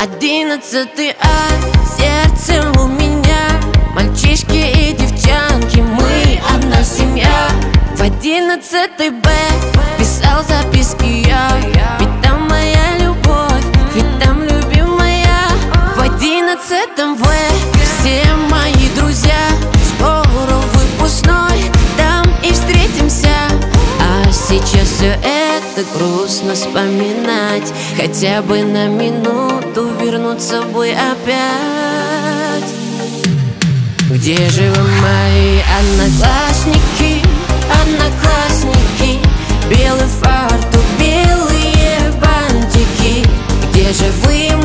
11 А, сердце у меня. Мальчишки и девчонки, мы одна семья. В 11 Б писал записки я, ведь там моя любовь, ведь там любимая. В 11 В все мои друзья. Скоро выпускной, там и встретимся. А сейчас все это грустно вспоминать. Хотя бы на минуту вернуться бы опять. Где же вы, мои одноклассники, одноклассники? Белый фартук, белые бантики. Где же вы,